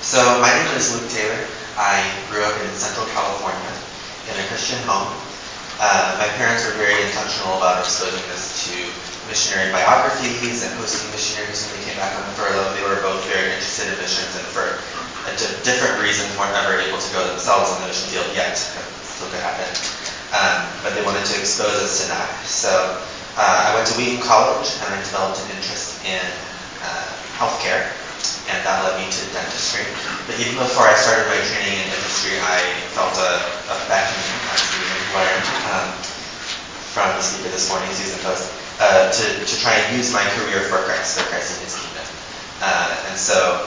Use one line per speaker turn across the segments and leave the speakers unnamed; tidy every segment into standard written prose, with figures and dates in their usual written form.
So my name is Luke Taylor. I grew up in Central California in a Christian home. My parents were very intentional about exposing us to missionary biographies and hosting missionaries when they came back on furlough. They were both very interested in missions and for different reasons weren't ever able to go themselves on the mission field yet. Still could happen. But they wanted to expose us to that. So I went to Wheaton College and I developed an interest in healthcare, and that led me to dentistry. But even before I started my training in dentistry, I felt a beckoning, as we learned from the speaker this morning, Susan Post, to try and use my career for Christ in His kingdom. And so,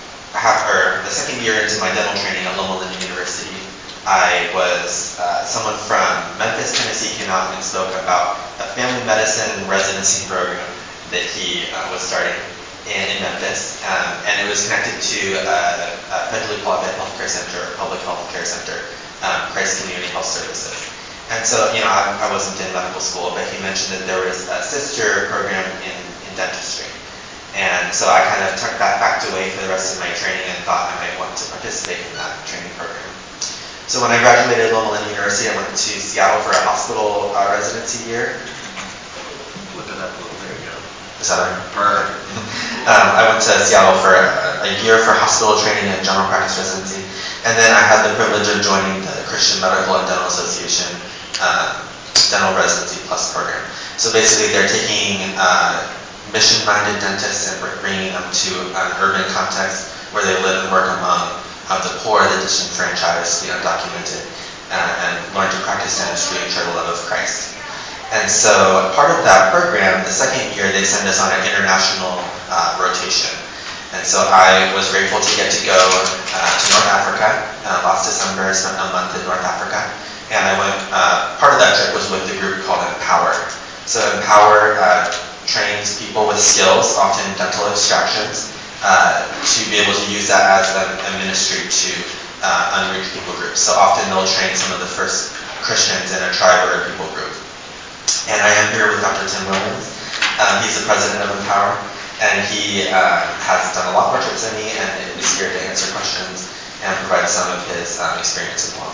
the second year into my dental training at Loma Linda University, I was someone from Memphis, Tennessee, came out and spoke about a family medicine residency program that he was starting in Memphis, and it was connected to a federally qualified healthcare center, or public healthcare center, Christ Community Health Services. And so, I wasn't in medical school, but he mentioned that there was a sister program in dentistry. And so I kind of took that fact away for the rest of my training and thought I might want to participate in that training program. So when I graduated Loma Linda University, I went to Seattle for a hospital residency year.
Look at that little, there you go.
Is that right? I went to Seattle for a year for hospital training and general practice residency. And then I had the privilege of joining the Christian Medical and Dental Association Dental Residency Plus program. So basically they're taking mission-minded dentists and bringing them to an urban context where they live and work among the poor, the disenfranchised, the undocumented, and learn to practice dentistry and share the love of Christ. And so part of that program, the second year, they send us on an international rotation. And so I was grateful to get to go to North Africa. Last December, I spent a month in North Africa. And I went, part of that trip was with the group called Empower. So Empower trains people with skills, often dental extractions, to be able to use that as a ministry to unreached people groups. So often they'll train some of the first Christians in a tribe or a people group. And I am here with Dr. Tim Williams. He's the president of Empower, and he has done a lot more trips than me, and is here to answer questions and provide some of his experience as well.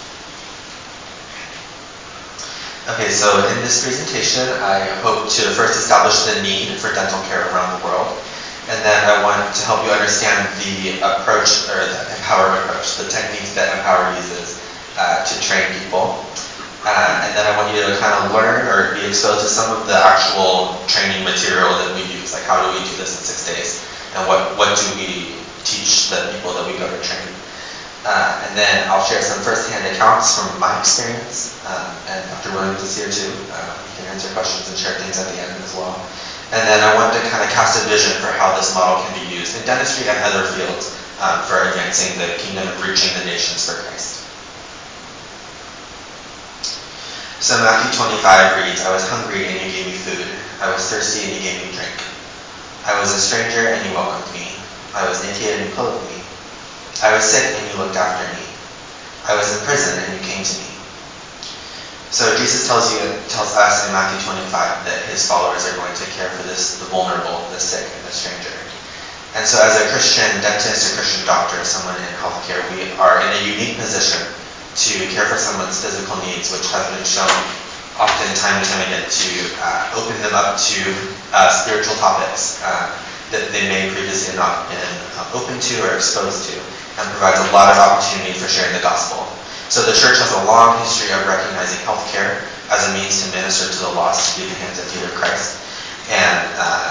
Okay, so in this presentation, I hope to first establish the need for dental care around the world, and then I want to help you understand the approach, or the Empower approach, the techniques that Empower uses to train people. And then I want you to kind of learn or be exposed to some of the actual training material that we use, like how do we do this in 6 days, and what do we teach the people that we go to train. And then I'll share some first-hand accounts from my experience, and Dr. Williams is here too. He can answer questions and share things at the end as well. And then I want to kind of cast a vision for how this model can be used in dentistry and other fields for advancing the kingdom and reaching the nations for Christ. So Matthew 25 reads, I was hungry and you gave me food. I was thirsty and you gave me drink. I was a stranger and you welcomed me. I was naked and you clothed me. I was sick and you looked after me. I was in prison and you came to me. So Jesus tells us in Matthew 25 that his followers are going to care for the vulnerable, the sick, and the stranger. And so as a Christian dentist, a Christian doctor, someone in healthcare, we are in a unique position to care for someone's physical needs, which has been shown often time and time again to open them up to spiritual topics that they may previously not been open to or exposed to, and provides a lot of opportunity for sharing the gospel. So the church has a long history of recognizing healthcare as a means to minister to the lost, to be the hands and feet of Christ. And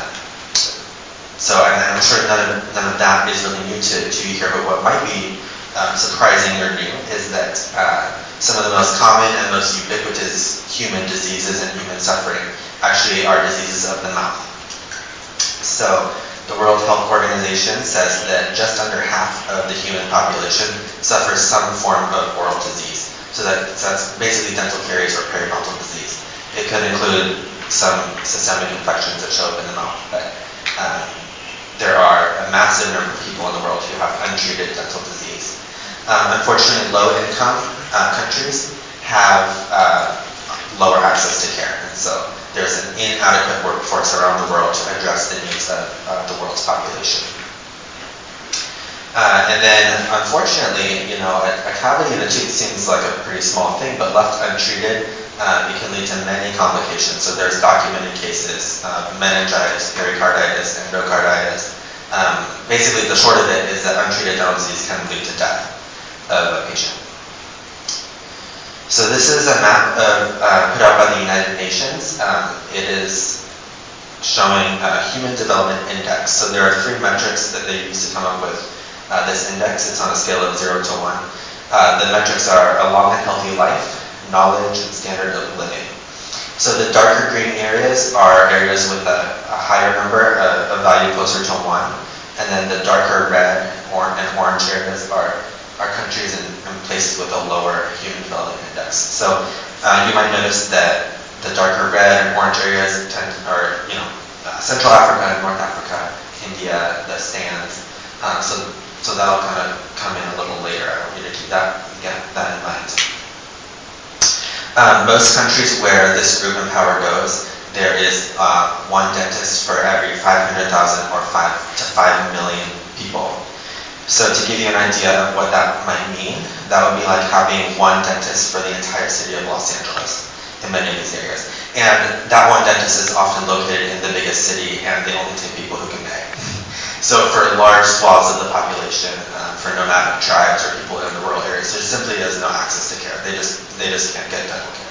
I'm sure none of that is really new to you here, but what might be surprising or new is that some of the most common and most ubiquitous human diseases and human suffering actually are diseases of the mouth. So the World Health Organization says that just under half of the human population suffers some form of oral disease. So that's basically dental caries or periodontal disease. It could include some systemic infections that show up in the mouth, but there are a massive number of people in the world who have untreated dental disease. Unfortunately, low-income countries have lower access to care, and so there's an inadequate workforce around the world to address the needs of the world's population. And then, unfortunately, a cavity in the tooth seems like a pretty small thing, but left untreated, it can lead to many complications. So there's documented cases of meningitis, pericarditis, endocarditis. Basically, the short of it is that untreated dental disease can lead to death of a patient. So this is a map put out by the United Nations. It is showing Human Development Index. So there are 3 metrics that they use to come up with this index. It's on a scale of 0 to 1. The metrics are a long and healthy life, knowledge, and standard of living. So the darker green areas are areas with a higher number, a value closer to 1. And then the darker red and orange areas are countries and places with a lower Human Development Index. So you might notice that the darker red and orange areas are Central Africa, North Africa, India, the sands. So that'll kind of come in a little later. I want you to keep that in mind. Most countries where this group in power goes, there is 1 dentist for every 500,000 or 5 to 5 million people. So to give you an idea of what that might mean, that would be like having 1 dentist for the entire city of Los Angeles in many of these areas. And that 1 dentist is often located in the biggest city, and they only take people who can pay. So for large swaths of the population, for nomadic tribes or people in the rural areas, there simply is no access to care. They just can't get dental care.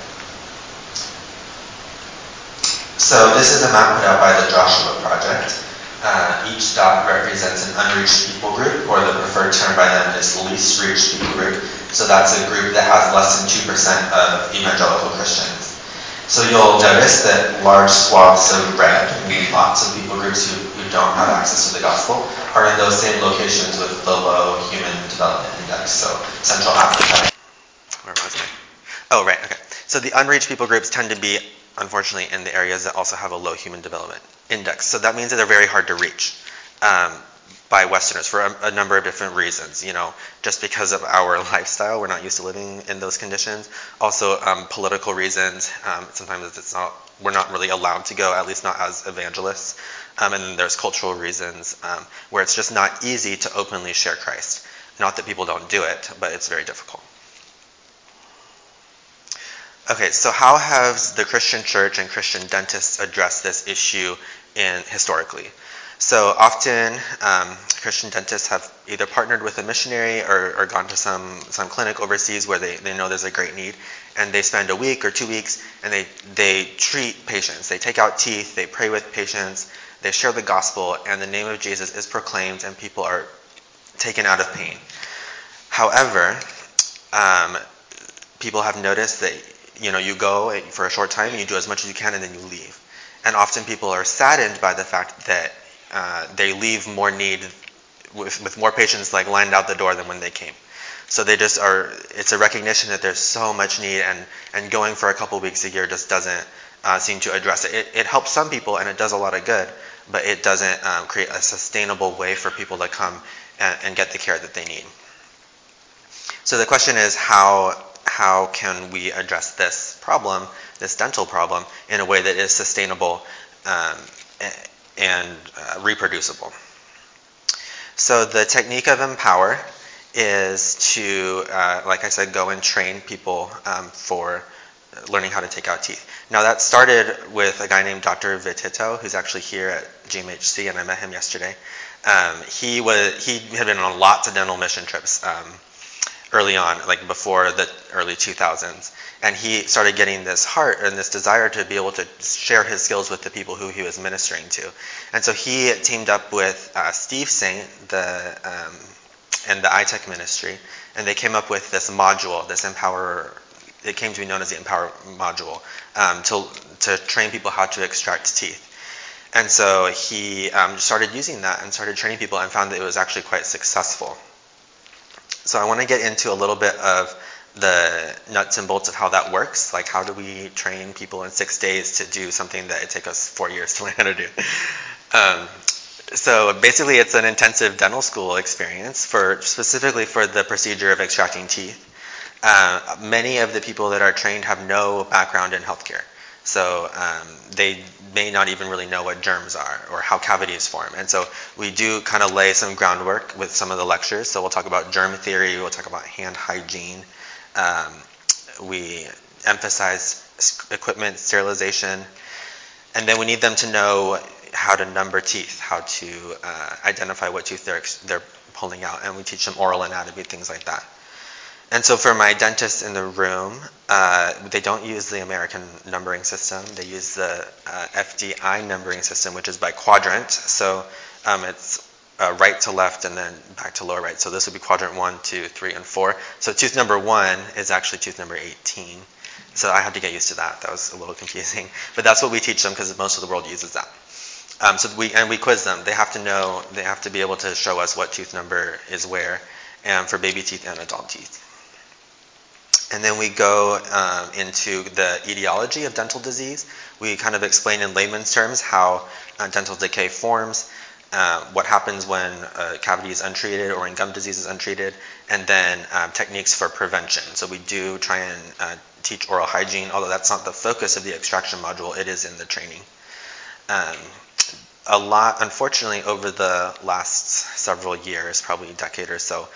So this is a map put out by the Joshua Project. Each dot represents an unreached people group, or the preferred term by them is least reached people group. So that's a group that has less than 2% of evangelical Christians. So you'll notice that large swaths of red, meaning lots of people groups who don't have access to the gospel, are in those same locations with the low Human Development Index. So Central Africa. Where was I? Oh, right, okay. So the unreached people groups tend to be, unfortunately, in the areas that also have a low Human Development Index. So that means that they're very hard to reach by Westerners for a number of different reasons. Just because of our lifestyle, we're not used to living in those conditions. Also, political reasons. Sometimes we're not really allowed to go, at least not as evangelists. And then there's cultural reasons where it's just not easy to openly share Christ. Not that people don't do it, but it's very difficult. Okay, so how has the Christian church and Christian dentists addressed this issue historically? So often, Christian dentists have either partnered with a missionary or gone to some clinic overseas where they know there's a great need, and they spend a week or 2 weeks and they treat patients. They take out teeth, they pray with patients, they share the gospel, and the name of Jesus is proclaimed and people are taken out of pain. However, people have noticed that you go for a short time and you do as much as you can and then you leave. And often people are saddened by the fact that they leave more need with more patients lined out the door than when they came. So it's a recognition that there's so much need, and going for a couple weeks a year just doesn't seem to address it. It helps some people and it does a lot of good, but it doesn't create a sustainable way for people to come and get the care that they need. So the question is, how can we address this problem, this dental problem, in a way that is sustainable and reproducible? So the technique of Empower is to, like I said, go and train people for learning how to take out teeth. Now that started with a guy named Dr. Vitito, who's actually here at GMHC, and I met him yesterday. He had been on lots of dental mission trips early on, before the early 2000s. And he started getting this heart and this desire to be able to share his skills with the people who he was ministering to. And so he teamed up with Steve Saint and the iTech ministry, and they came up with this module, this Empower. It came to be known as the Empower module, to train people how to extract teeth. And so he started using that and started training people and found that it was actually quite successful. So I want to get into a little bit of the nuts and bolts of how that works. How do we train people in 6 days to do something that it took us 4 years to learn how to do? So basically it's an intensive dental school experience specifically for the procedure of extracting teeth. Many of the people that are trained have no background in healthcare. So they may not even really know what germs are or how cavities form. And so we do kind of lay some groundwork with some of the lectures. So we'll talk about germ theory, we'll talk about hand hygiene. We emphasize equipment sterilization. And then we need them to know how to number teeth, how to identify what tooth they're pulling out. And we teach them oral anatomy, things like that. And so for my dentists in the room, they don't use the American numbering system. They use the FDI numbering system, which is by quadrant. So it's right to left and then back to lower right. So this would be quadrant 1, 2, 3, and 4. So tooth number 1 is actually tooth number 18. So I had to get used to that. That was a little confusing. But that's what we teach them because most of the world uses that. So we quiz them. They have to know, they have to be able to show us what tooth number is where, and for baby teeth and adult teeth. And then we go into the etiology of dental disease. We kind of explain in layman's terms how dental decay forms, what happens when a cavity is untreated or when gum disease is untreated, and then techniques for prevention. So we do try and teach oral hygiene, although that's not the focus of the extraction module, it is in the training. A lot, unfortunately, over the last several years, probably a decade or so,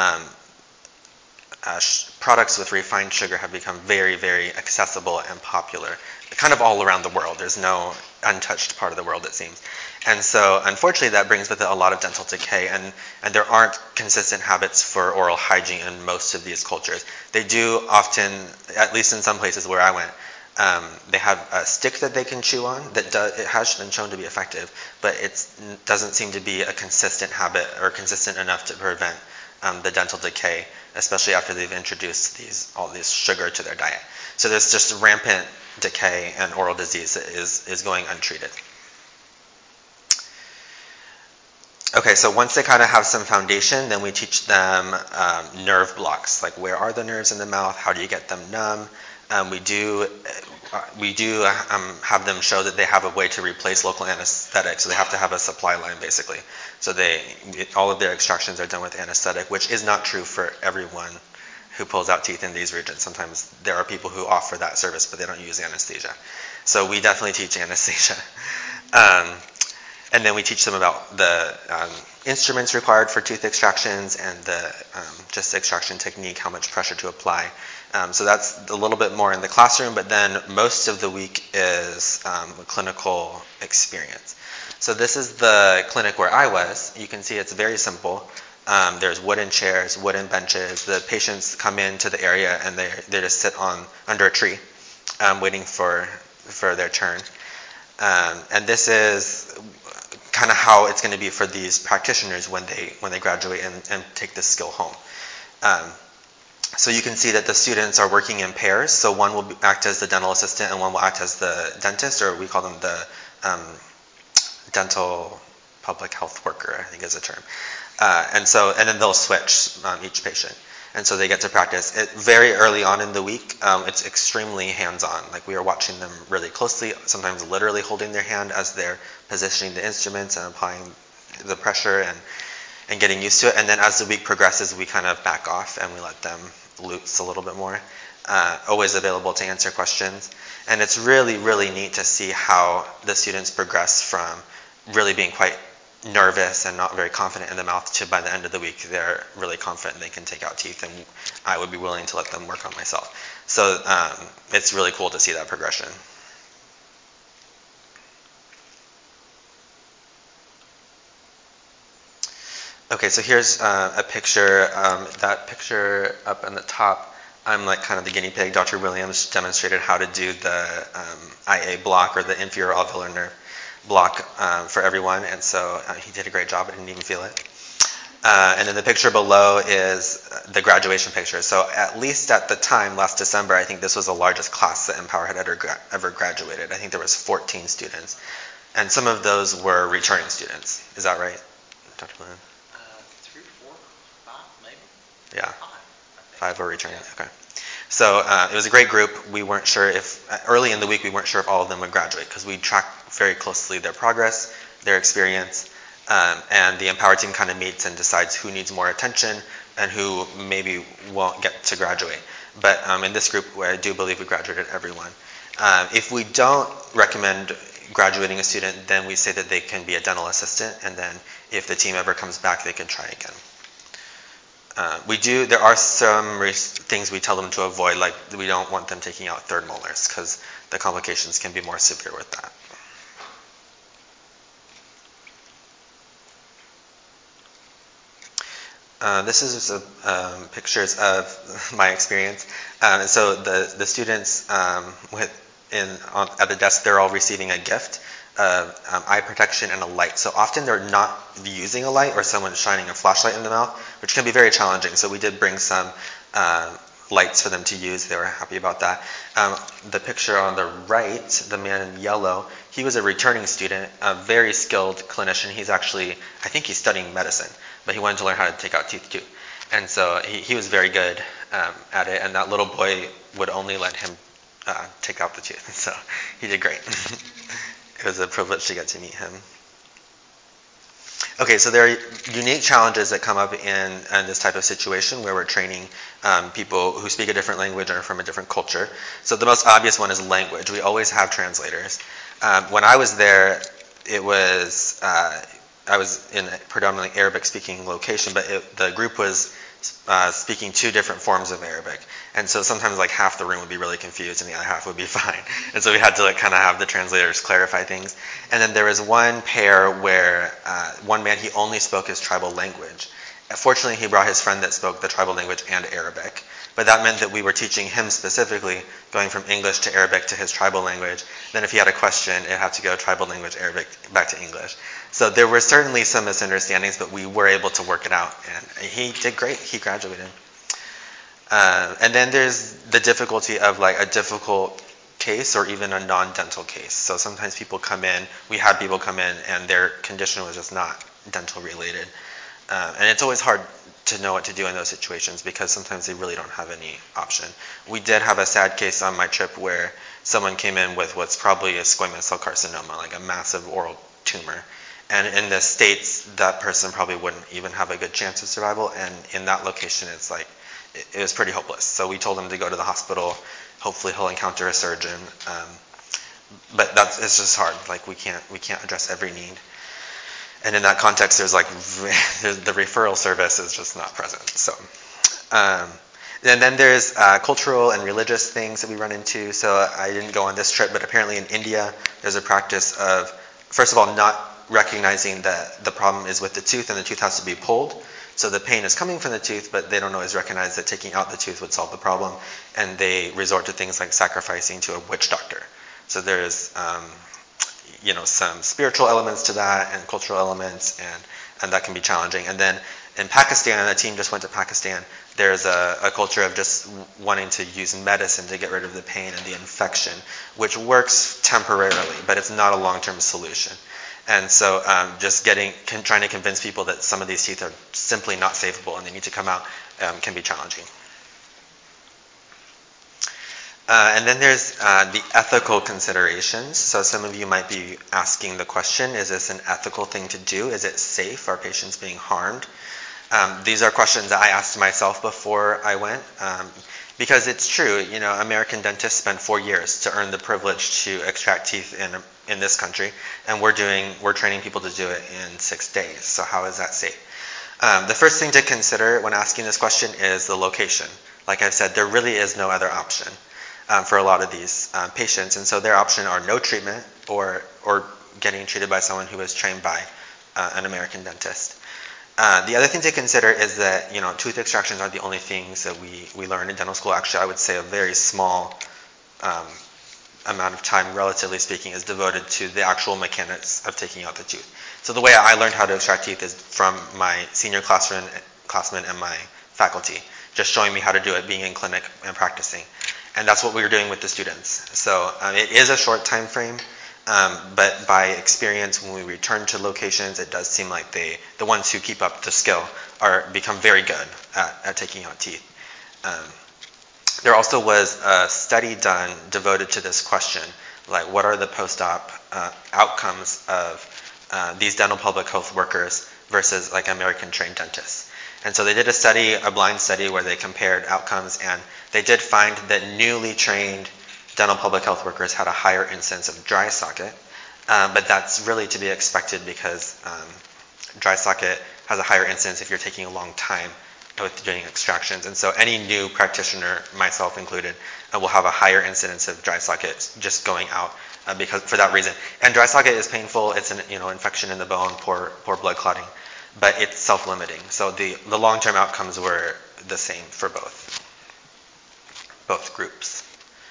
products with refined sugar have become very, very accessible and popular, kind of all around the world. There's no untouched part of the world, it seems. And so, unfortunately, that brings with it a lot of dental decay, and there aren't consistent habits for oral hygiene in most of these cultures. They do often, at least in some places where I went, they have a stick that they can chew on it has been shown to be effective, but it doesn't seem to be a consistent habit or consistent enough to prevent the dental decay, especially after they've introduced all this sugar to their diet. So there's just rampant decay and oral disease that is going untreated. Okay, so once they kind of have some foundation, then we teach them nerve blocks, like where are the nerves in the mouth, how do you get them numb. We do have them show that they have a way to replace local anesthetic, so they have to have a supply line basically. So all of their extractions are done with anesthetic, which is not true for everyone who pulls out teeth in these regions. Sometimes there are people who offer that service, but they don't use anesthesia. So we definitely teach anesthesia. And then we teach them about the instruments required for tooth extractions and the just extraction technique, how much pressure to apply. So that's a little bit more in the classroom, but then most of the week is a clinical experience. So this is the clinic where I was. You can see it's very simple. There's wooden chairs, wooden benches. The patients come into the area and they just sit under a tree waiting for their turn. And this is kind of how it's going to be for these practitioners when they graduate and take this skill home. So you can see that the students are working in pairs. So one will act as the dental assistant and one will act as the dentist, or we call them the dental public health worker, I think is the term. And then they'll switch each patient. And so they get to practice. Very early on in the week, it's extremely hands-on. Like we are watching them really closely, sometimes literally holding their hand as they're positioning the instruments and applying the pressure and getting used to it. And then as the week progresses, we kind of back off and we let them loose a little bit more. Always available to answer questions. And it's really, really neat to see how the students progress from really being quite nervous and not very confident in the mouth to by the end of the week they're really confident they can take out teeth, and I would be willing to let them work on myself. So it's really cool to see that progression. Okay, so here's a picture. That picture up on the top, I'm like kind of the guinea pig. Dr. Williams demonstrated how to do the IA block, or the inferior alveolar nerve block for everyone, and so he did a great job. I didn't even feel it. And then the picture below is the graduation picture. So at least at the time, last December, I think this was the largest class that Empower had ever graduated. I think there was 14 students, and some of those were returning students. Is that right, Dr. Williams?
3, 4, 5, maybe.
Yeah, 5 were returning.
Yeah.
Okay. So it was a great group. We weren't sure if, early in the week, we weren't sure if all of them would graduate because we tracked very closely their progress, their experience, and the Empower team kind of meets and decides who needs more attention and who maybe won't get to graduate. But in this group, I do believe we graduated everyone. If we don't recommend graduating a student, then we say that they can be a dental assistant, and then if the team ever comes back, they can try again. There are some things we tell them to avoid, like we don't want them taking out third molars because the complications can be more severe with that. This is pictures of my experience. So the students at the desk, they're all receiving a gift of eye protection and a light. So often they're not using a light or someone's shining a flashlight in the mouth, which can be very challenging. So we did bring some lights for them to use. They were happy about that. The picture on the right, the man in yellow, he was a returning student, a very skilled clinician. I think he's studying medicine, but he wanted to learn how to take out teeth too. And so he was very good at it, and that little boy would only let him take out the tooth. So he did great. It was a privilege to get to meet him. Okay, so there are unique challenges that come up in this type of situation where we're training people who speak a different language or are from a different culture. So the most obvious one is language. We always have translators. When I was there, I was in a predominantly Arabic-speaking location, but the group was speaking two different forms of Arabic. And so sometimes like half the room would be really confused and the other half would be fine. And so we had to like kind of have the translators clarify things. And then there was one pair where one man, he only spoke his tribal language. Fortunately, he brought his friend that spoke the tribal language and Arabic. But that meant that we were teaching him specifically, going from English to Arabic to his tribal language. Then if he had a question, it had to go tribal language, Arabic, back to English. So there were certainly some misunderstandings, but we were able to work it out. And he did great. He graduated. And then there's the difficulty of like a difficult case or even a non-dental case. So sometimes we had people come in and their condition was just not dental related. And it's always hard to know what to do in those situations because sometimes they really don't have any option. We did have a sad case on my trip where someone came in with what's probably a squamous cell carcinoma, like a massive oral tumor. And in the States, that person probably wouldn't even have a good chance of survival. And in that location, it's like, it was pretty hopeless. So we told him to go to the hospital. Hopefully he'll encounter a surgeon. But it's just hard. Like we can't address every need. And in that context, the referral service is just not present. So, and then there's cultural and religious things that we run into. So I didn't go on this trip, but apparently in India, there's a practice of, first of all, not recognizing that the problem is with the tooth and the tooth has to be pulled. So the pain is coming from the tooth, but they don't always recognize that taking out the tooth would solve the problem. And they resort to things like sacrificing to a witch doctor. So there's some spiritual elements to that and cultural elements, and that can be challenging. And then in Pakistan, the team just went to Pakistan, there's a culture of just wanting to use medicine to get rid of the pain and the infection, which works temporarily, but it's not a long-term solution. And so trying to convince people that some of these teeth are simply not savable and they need to come out can be challenging. And then there's the ethical considerations. So some of you might be asking the question, is this an ethical thing to do? Is it safe? Are patients being harmed? These are questions that I asked myself before I went. Because it's true, American dentists spend 4 years to earn the privilege to extract teeth in this country, and we're training people to do it in 6 days. So how is that safe? The first thing to consider when asking this question is the location. Like I've said, there really is no other option for a lot of these patients, and so their option are no treatment or getting treated by someone who is trained by an American dentist. The other thing to consider is that tooth extractions aren't the only things that we learn in dental school. Actually, I would say a very small amount of time, relatively speaking, is devoted to the actual mechanics of taking out the tooth. So the way I learned how to extract teeth is from my senior classmen and my faculty, just showing me how to do it, being in clinic and practicing. And that's what we were doing with the students. So it is a short time frame. But by experience, when we return to locations, it does seem like the ones who keep up the skill become very good at taking out teeth. There also was a study done devoted to this question, like what are the post-op outcomes of these dental public health workers versus like American trained dentists. And so they did a blind study where they compared outcomes, and they did find that newly trained dental public health workers had a higher incidence of dry socket, but that's really to be expected because dry socket has a higher incidence if you're taking a long time with doing extractions. And so any new practitioner, myself included, will have a higher incidence of dry socket just going out because for that reason. And dry socket is painful. It's an infection in the bone, poor blood clotting, but it's self-limiting. So the long-term outcomes were the same for both groups.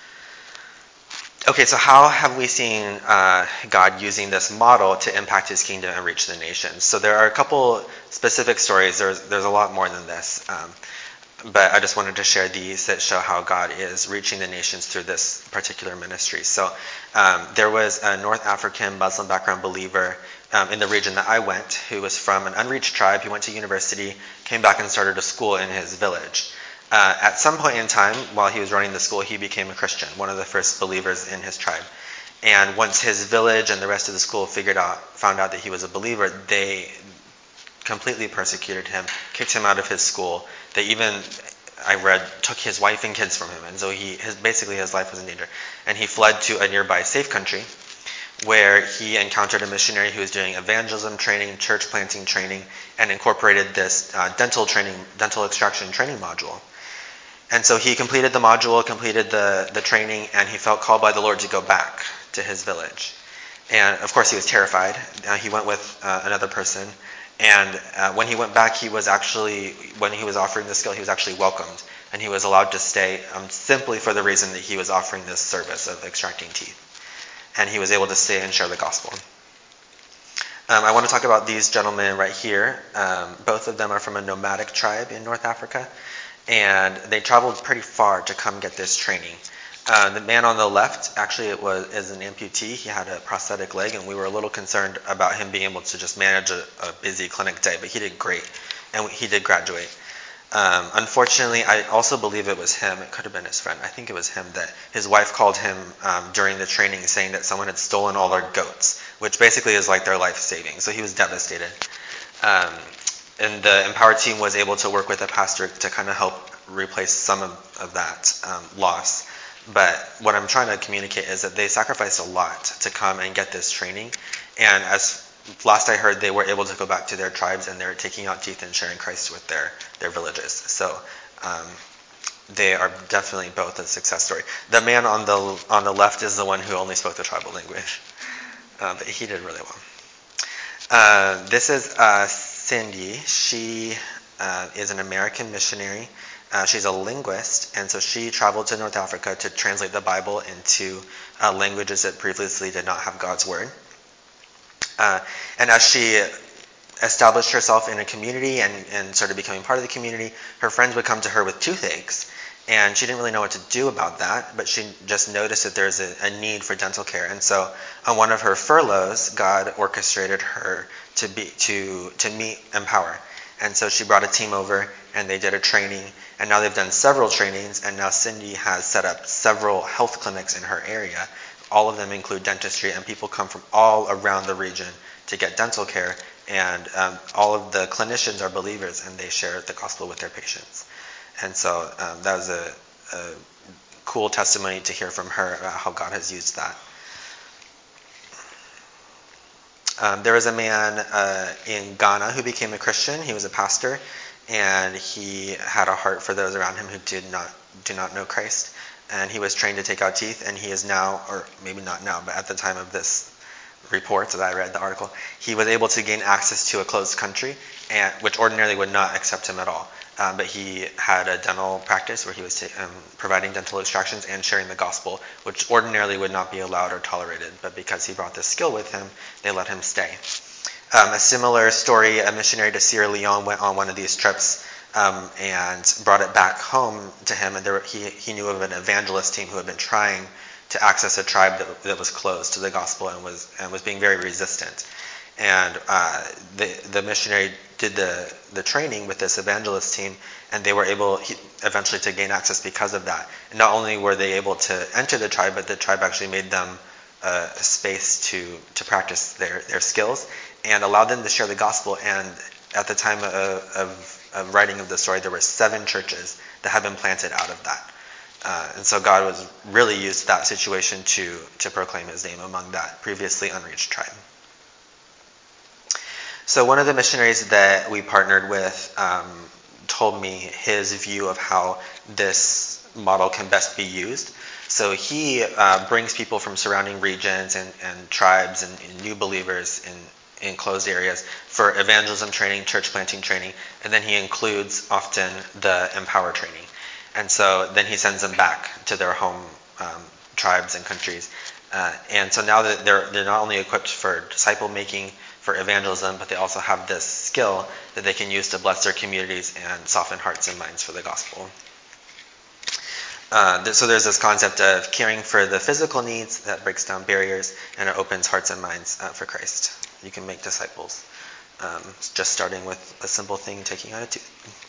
Okay, so how have we seen God using this model to impact his kingdom and reach the nations? So there are a couple specific stories. There's a lot more than this. But I just wanted to share these that show how God is reaching the nations through this particular ministry. So there was a North African Muslim background believer in the region that I went who was from an unreached tribe. He went to university, came back and started a school in his village. At some point in time, while he was running the school, he became a Christian, one of the first believers in his tribe. And once his village and the rest of the school found out that he was a believer, they completely persecuted him, kicked him out of his school. They even, I read, took his wife and kids from him. And so basically his life was in danger. And he fled to a nearby safe country where he encountered a missionary who was doing evangelism training, church planting training, and incorporated this dental extraction training module. And so he completed the module, completed the training, and he felt called by the Lord to go back to his village. And of course he was terrified. He went with another person. And when he went back, when he was offering the skill, he was actually welcomed. And he was allowed to stay simply for the reason that he was offering this service of extracting teeth. And he was able to stay and share the gospel. I want to talk about these gentlemen right here. Both of them are from a nomadic tribe in North Africa. And they traveled pretty far to come get this training. The man on the left actually is an amputee. He had a prosthetic leg, and we were a little concerned about him being able to just manage a busy clinic day, but he did great, and he did graduate. Unfortunately, I also believe it was him. It could have been his friend. I think it was him that his wife called him during the training saying that someone had stolen all their goats, which basically is like their life savings. So he was devastated. And the Empower team was able to work with a pastor to kind of help replace some of that loss. But what I'm trying to communicate is that they sacrificed a lot to come and get this training. And as last I heard, they were able to go back to their tribes and they're taking out teeth and sharing Christ with their villages. So they are definitely both a success story. The man on the left is the one who only spoke the tribal language. But he did really well. This is Cindy. She is an American missionary. She's a linguist, and so she traveled to North Africa to translate the Bible into languages that previously did not have God's word. And as she established herself in a community and started becoming part of the community, her friends would come to her with toothaches, and she didn't really know what to do about that, but she just noticed that there's a need for dental care. And so on one of her furloughs, God orchestrated her to meet Empower. And so she brought a team over, and they did a training, and now they've done several trainings, and now Cindy has set up several health clinics in her area. All of them include dentistry, and people come from all around the region to get dental care, and all of the clinicians are believers, and they share the gospel with their patients. And so that was a cool testimony to hear from her about how God has used that. There was a man in Ghana who became a Christian. He was a pastor, and he had a heart for those around him who do not know Christ. And he was trained to take out teeth, and he is now, or maybe not now, but at the time of this report that I read, the article, he was able to gain access to a closed country, which ordinarily would not accept him at all. But he had a dental practice where he was providing dental extractions and sharing the gospel, which ordinarily would not be allowed or tolerated. But because he brought this skill with him, they let him stay. A similar story, a missionary to Sierra Leone went on one of these trips and brought it back home to him. And he knew of an evangelist team who had been trying to access a tribe that was closed to the gospel and was being very resistant. And the missionary did the training with this evangelist team, and they were able eventually to gain access because of that. And not only were they able to enter the tribe, but the tribe actually made them a space to practice their skills and allowed them to share the gospel. And at the time of writing of the story, there were 7 churches that had been planted out of that. And so God was really used that situation to proclaim his name among that previously unreached tribe. So one of the missionaries that we partnered with told me his view of how this model can best be used. So he brings people from surrounding regions and tribes and new believers in closed areas for evangelism training, church planting training, and then he includes often the Empower training. And so then he sends them back to their home tribes and countries. And so now that they're not only equipped for disciple making, for evangelism, but they also have this skill that they can use to bless their communities and soften hearts and minds for the gospel. So there's this concept of caring for the physical needs that breaks down barriers and it opens hearts and minds for Christ. You can make disciples, just starting with a simple thing, taking out a tooth.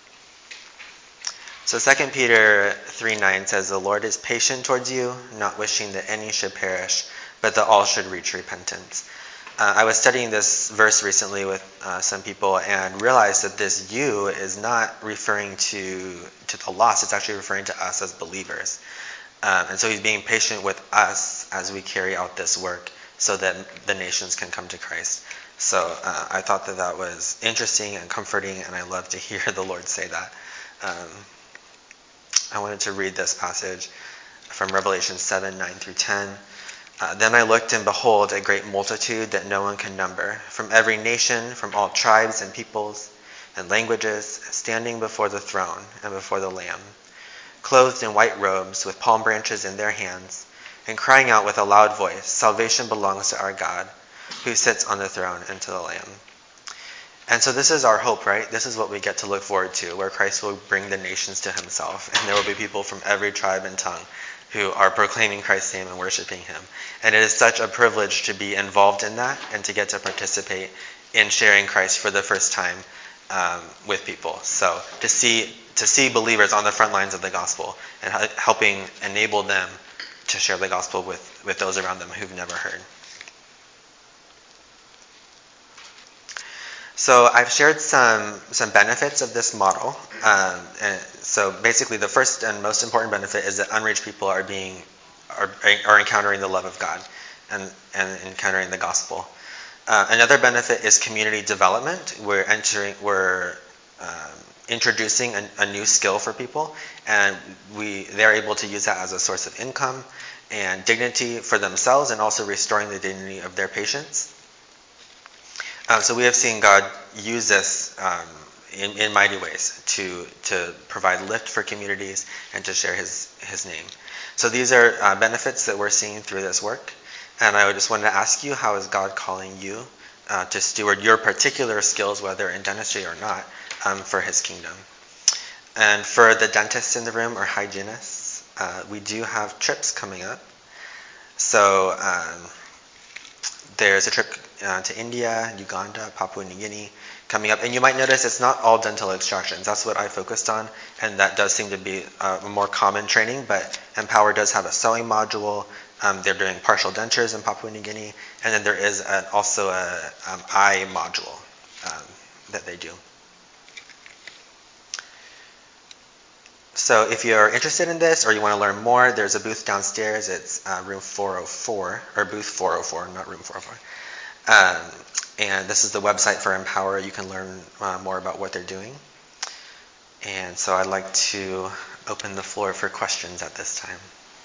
So 2 Peter 3:9 says, "The Lord is patient towards you, not wishing that any should perish, but that all should reach repentance." I was studying this verse recently with some people and realized that this "you" is not referring to the lost, it's actually referring to us as believers. And so he's being patient with us as we carry out this work so that the nations can come to Christ. So I thought that was interesting and comforting, and I love to hear the Lord say that. I wanted to read this passage from Revelation 7:9-10. Then I looked, and behold, a great multitude that no one can number, from every nation, from all tribes and peoples and languages, standing before the throne and before the Lamb, clothed in white robes, with palm branches in their hands, and crying out with a loud voice, "Salvation belongs to our God, who sits on the throne, and to the Lamb." And so this is our hope, right? This is what we get to look forward to, where Christ will bring the nations to himself, and there will be people from every tribe and tongue who are proclaiming Christ's name and worshiping him. And it is such a privilege to be involved in that and to get to participate in sharing Christ for the first time with people. So to see believers on the front lines of the gospel and helping enable them to share the gospel with those around them who've never heard. So I've shared some benefits of this model. So basically, the first and most important benefit is that unreached people are encountering the love of God and encountering the gospel. Another benefit is community development. We're introducing a new skill for people, and they're able to use that as a source of income and dignity for themselves, and also restoring the dignity of their patients. So we have seen God use this in mighty ways to provide lift for communities and to share his name. So these are benefits that we're seeing through this work. And I just wanted to ask you, how is God calling you to steward your particular skills, whether in dentistry or not, for his kingdom? And for the dentists in the room or hygienists, we do have trips coming up. So there's a trip to India, Uganda, Papua New Guinea coming up. And you might notice it's not all dental extractions. That's what I focused on. And that does seem to be a more common training. But Empower does have a sewing module. They're doing partial dentures in Papua New Guinea. And then there is also a eye module that they do. So if you're interested in this or you want to learn more, there's a booth downstairs. It's room 404, or booth 404, not room 404. And this is the website for Empower. You can learn more about what they're doing. And so I'd like to open the floor for questions at this time.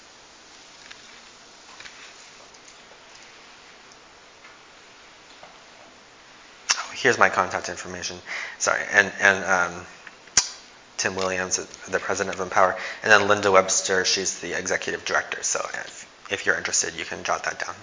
Oh, here's my contact information. Sorry. And Tim Williams, the president of Empower, and then Linda Webster, she's the executive director. So if you're interested, you can jot that down.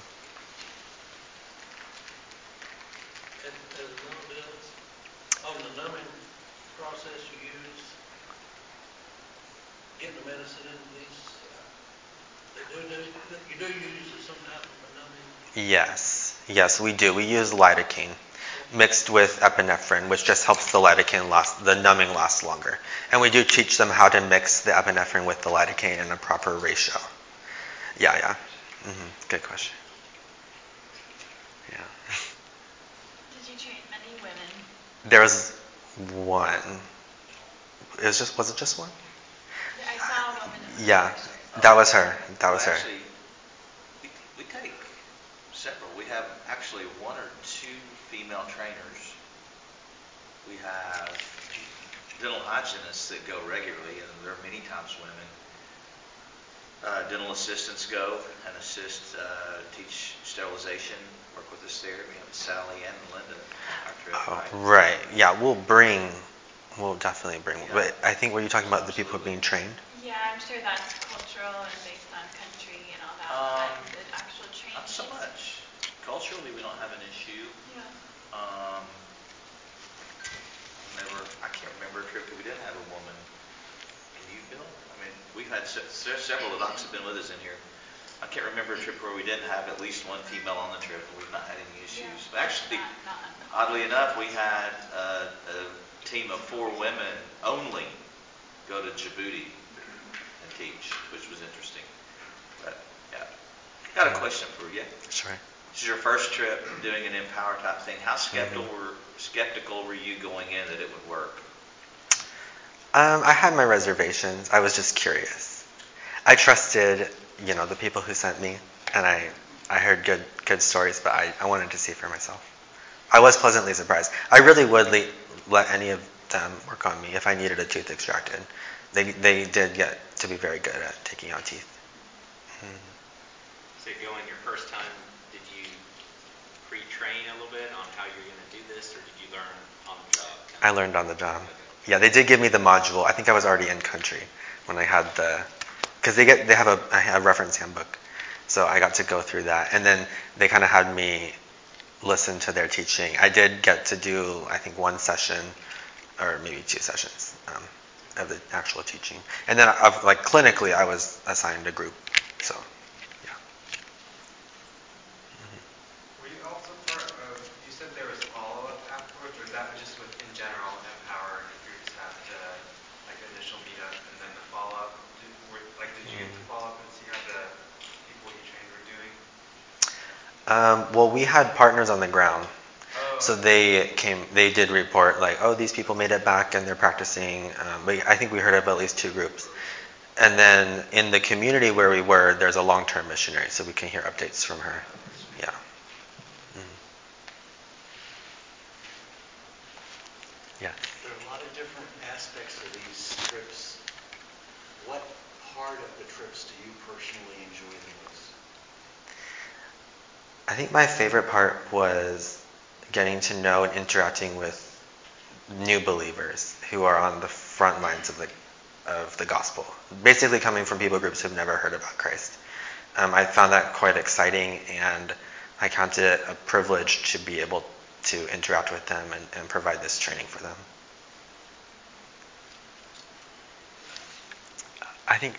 On the numbing process you use, getting the medicine into these, you do use some type of a numbing?
Yes, we do. We use lidocaine mixed with epinephrine, which just helps the numbing last longer. And we do teach them how to mix the epinephrine with the lidocaine in a proper ratio. Yeah. Good question. Yeah.
Did you train many women?
There was one. Was it just one?
I saw a woman
Yeah, that was her. That was
Well,
her.
actually, we take several. We have actually one or two female trainers. We have dental hygienists that go regularly, and there are many times women. Dental assistants go and assist, teach sterilization, work with us there. We have Sally and Linda on our trip,
Oh,
right?
right. Yeah, we'll definitely bring.
Yeah.
But I think, were you talking about the people who are being trained?
Yeah, I'm sure that's cultural and based on country and all that,
Um,
but the actual training.
Not so much. Culturally, we don't have an issue.
Yeah.
I can't remember a trip that we didn't have a woman. Can you, Bill? I mean, we've had several of the docs have been with us in here. I can't remember a trip where we didn't have at least one female on the trip, and we've not had any issues.
Yeah,
But actually,
not uncommon.
oddly enough, we had a team of 4 women only go to Djibouti and teach, which was interesting. But yeah, got a question for you.
Sure.
This is your first trip doing an Empower type thing. How skeptical were you going in that it would work?
I had my reservations. I was just curious. I trusted, the people who sent me, and I heard good stories, but I wanted to see for myself. I was pleasantly surprised. I really would let any of them work on me if I needed a tooth extracted. They did get to be very good at taking out teeth.
So going your first time, did you pre-train a little bit on how you're going to do this, or did you learn on the job?
I learned on the job. Yeah, they did give me the module. I think I was already in country when I had because they have a reference handbook, so I got to go through that, and then they kind of had me listen to their teaching. I did get to do, I think, 1 session or maybe 2 sessions of the actual teaching, and then clinically I was assigned a group. So yeah.
Were you also part of, you said there was follow-up afterwards, or is that just in general, Empower groups have the initial meetup and then the follow-up? Did you follow up and see how the people you trained were doing?
Well, we had partners on the ground.
Oh.
So they did report these people made it back and they're practicing. I think we heard of at least 2 groups. And then in the community where we were, there's a long-term missionary, so we can hear updates from her. Yeah. Yeah.
There are a lot of different aspects of these trips. What part of the trips do you personally enjoy the most?
I think my favorite part was getting to know and interacting with new believers who are on the front lines of the gospel. Basically coming from people groups who've never heard about Christ. I found that quite exciting, and I counted it a privilege to be able to interact with them and provide this training for them. I think.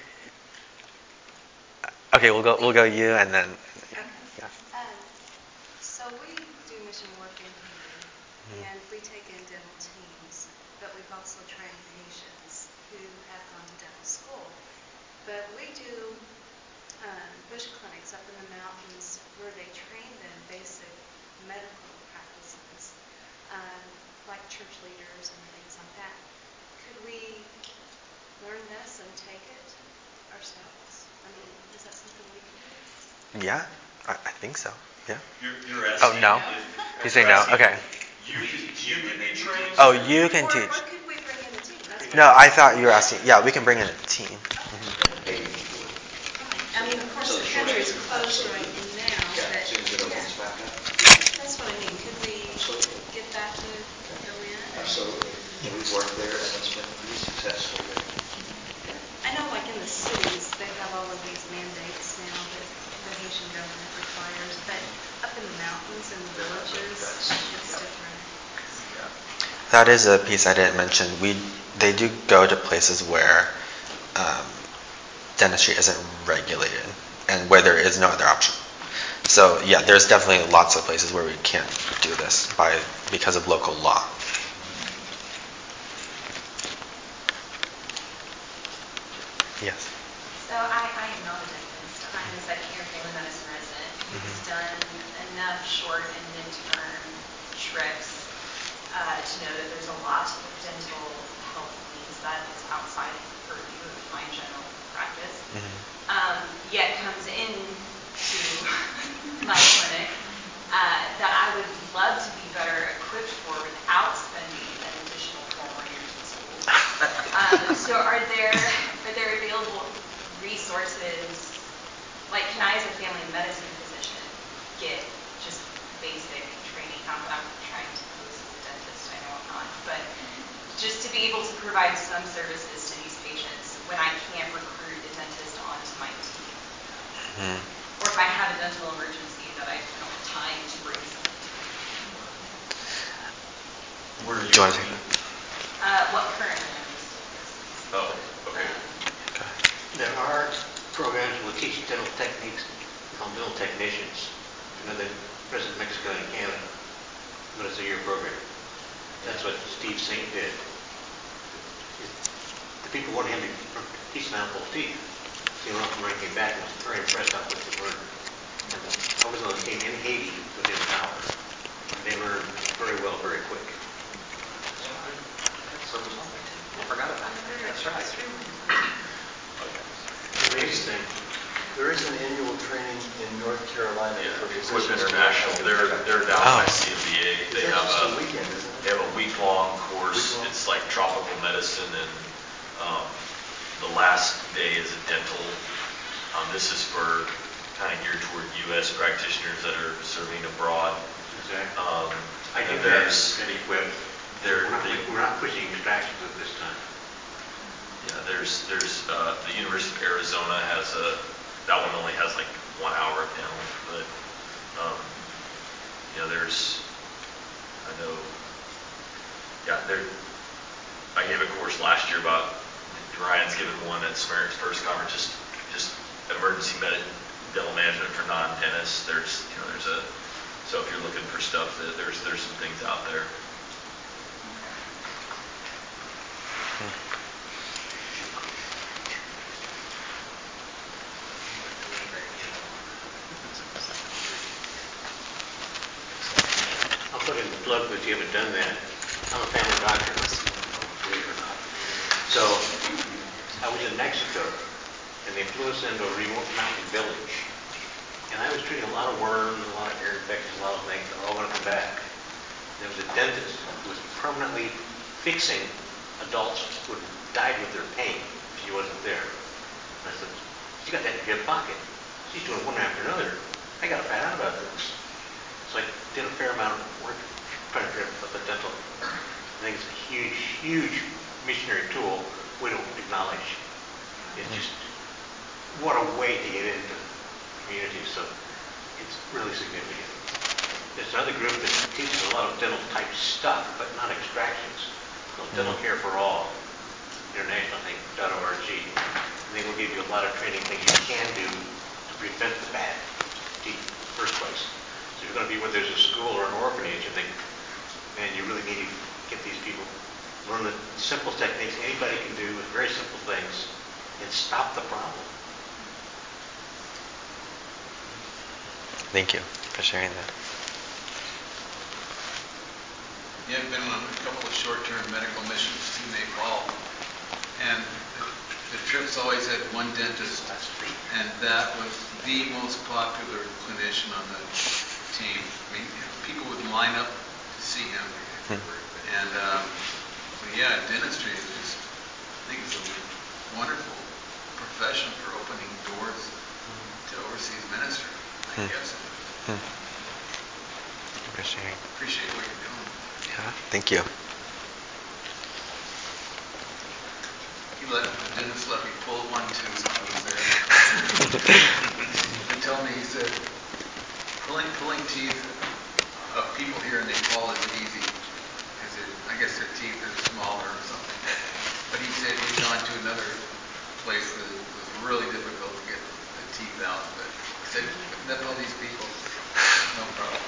Okay, we'll go you and then.
Okay.
Yeah.
So we do mission work in Haiti, and we take in dental teams, but we've also trained Haitians who have gone to dental school. But we do bush clinics up in the mountains where they train them basic medical practices, like church leaders and things like that. Could we learn this and take it ourselves? I mean, is that something we can do?
Yeah, I think so. Yeah.
You're asking.
Oh, no? You say no? Okay.
You could be trained.
Oh, you can teach.
Or could we bring in a team? That's what
No,
I'm
I thought you were asking. Yeah, we can bring in a team.
Right. I mean, of course, the country is closed right now, but that's what I mean. Could we get that to go in?
Absolutely. We've worked there and it's been pretty successful.
I know, like in the cities, they have all of these mandates now that the Haitian government requires, but up in the mountains and the villages, it's different.
That is a piece I didn't mention. They do go to places where dentistry isn't regulated and where there is no other option. So yeah, there's definitely lots of places where we can't do this because of local law. Yes.
So I am not a dentist. I'm a second-year family medicine resident who's done enough short and midterm trips to know that there's a lot of dental health needs that is outside the purview of my general practice. available resources, like can I as a family medicine physician get just basic training? Not that I'm trying to pose as a dentist, I know I'm not, but just to be able to provide some services to these patients when I can't recruit a dentist onto my team. Or if I have a dental emergency that I don't have time to bring someone to.
Where are
Do you want to take that?
Well, currently I'm just
Oh, okay.
There are programs that will teach dental techniques called dental technicians. You know, the President of Mexico and Canada, but it's a year program. That's what Steve Saint did. The people wanted him to teach them how to pull teeth. So he went off and came back and was very impressed how quick they learned. And I was on the team in Haiti within an hour. And they learned very well, very quick.
I forgot about it. That's right.
Amazing thing.
There is an annual training in North Carolina for
Equip
physicians.
International, they're down by CMBA. They
It's
have
just a
a,
weekend, isn't it?
they have a week-long course.
Week-long?
It's like tropical medicine, and the last day is a dental. This is for kind of geared toward U.S. practitioners that are serving abroad.
Exactly. I
And
did that
there's,
at Equip. We're not pushing extractions at this time.
yeah, there's the University of Arizona has that one only has like 1 hour of dental, but you know, I know, yeah, I gave a course last year about, Ryan's given one at Samaritan's First Conference, just emergency dental management for non-dentists. So if you're looking for stuff, there's some things out there.
I'll put in the plug because you haven't done that. I'm a family doctor, believe it or not. So I was in Mexico, and they flew us into a remote mountain village. And I was treating a lot of worms, a lot of ear infections, a lot of things. They're all going to come back. There was a dentist who was permanently fixing adults who had died with their pain. She wasn't there. And I said, "You got that in your pocket." She's doing one after another. I got to find out about this. So I did a fair amount of work trying to figure out the dental. I think it's a huge, huge missionary tool we don't acknowledge. It's just, what a way to get into communities. So it's really significant. There's another group that teaches a lot of dental type stuff, but not extractions. Called Dental Care for All, International, I think, .org. And they will give you a lot of training things you can do to prevent the bad teeth in the first place. So if you're going to be where there's a school or an orphanage, you think, man, you really need to get these people, learn the simple techniques anybody can do with very simple things and stop the problem.
Thank you for sharing that.
Yeah, I've been on a couple of short-term medical missions to Nepal, and the trips always had one dentist, and that was the most popular clinician on the team. I mean, people would line up to see him, and yeah, dentistry is just, I think it's a wonderful profession for opening doors to overseas ministry, I guess.
For sharing.
Appreciate what you're doing.
Yeah, thank you.
The dentist let me pull one tooth when I was there. He told me, he said, pulling teeth of people here in Nepal is easy, because I guess their teeth are smaller or something. But he said he'd gone to another place that was really difficult to get the teeth out. But he said, Nepalese people, no problem.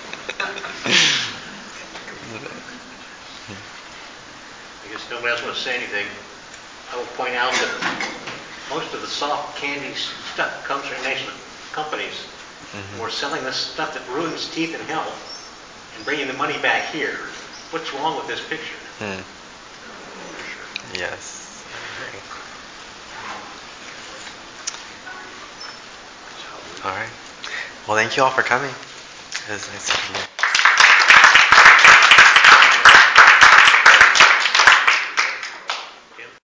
I guess nobody else wants to say anything. I will point out that most of the soft candy stuff comes from international companies who are selling this stuff that ruins teeth and health and bringing the money back here. What's wrong with this picture?
Yes, I agree. All right. Well, thank you all for coming. It was nice to meet you.